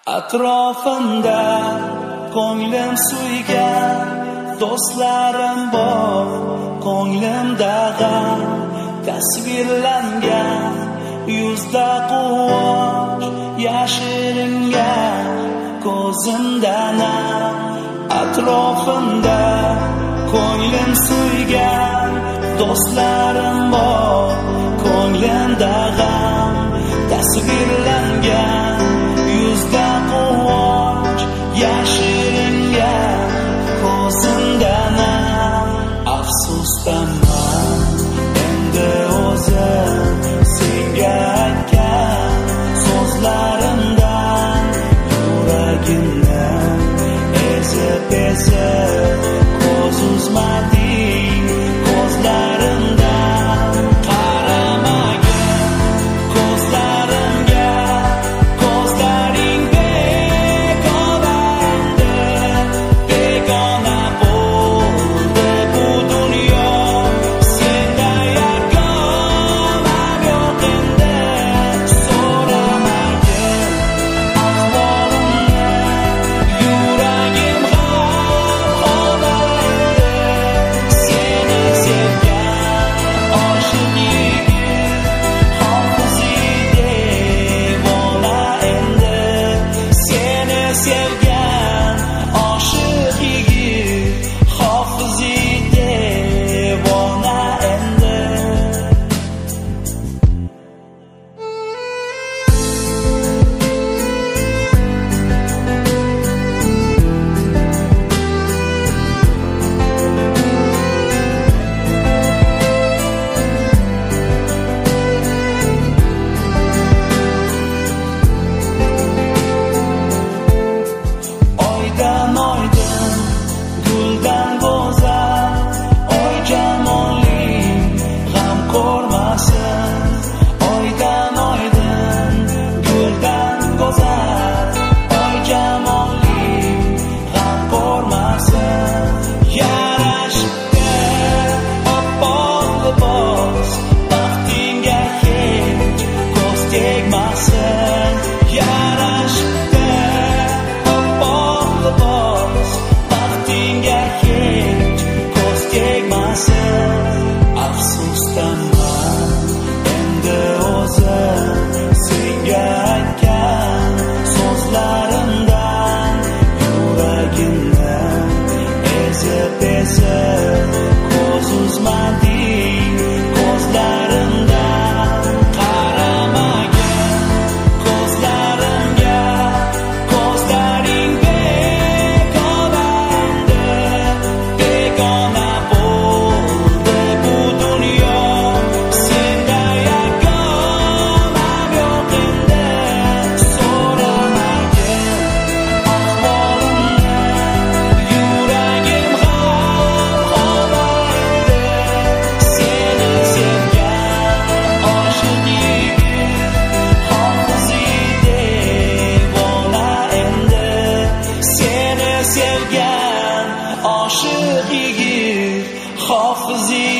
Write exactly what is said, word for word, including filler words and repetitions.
Atrofimda ko'nglim suygan do'stlarim bor, ko'nglimda g'am tasvirlangan, yuzda quvonch yashiringan, ko'zimda nam. Atrofimda ko'nglim suygan do'stlarim bor, ko'nglimda g'am tasvirlangan, yuzda quvonch yashiringan, ko'zimda nam. Afsusdaman endi o'zim senga aytgan so'zlarimdan, yuragimni ezib-ezib ko'z uzmading ko'zlarimdan. Qaramagin ko'zlarimga, ko'zlaring begona endi, begona bo'ldi bu dunyo. Senda yagonam yo'q endi, so'ramagin ahvolimni, yuragim g'amxona endi. Seni sevgan oshiq yigit hofiziy devona endi. Seni sevgan oshiq yigit hofiziy devona endi. Oydan oydin, guldan go'zal, oy jamoling g'am ko'rmasin. Oydan oydin, guldan go'zal, oy jamoling g'am ko'rmasin. Yarashibdi oppoq libos, baxtingga hech ko'z tegmasin. Yarashibdi oppoq libos, baxtingga hech ko'z tegmasin. Afsusdaman endi o'zim senga aytgan so'zlarimdan, yuragimni ezib-ezib ko'z uzmading ko'zlarimdan. Qaramagin ko'zlarimga, ko'zlaring begona endi, begona bo'ldi bu dunyo. Senda yagonam yo'q endi, so'ramagin ahvolimni, yuragim g'amxona endi. Seni sevgan oshiq yigit hofiziy devona endi. Seni sevgan oshiq yigit hofiziy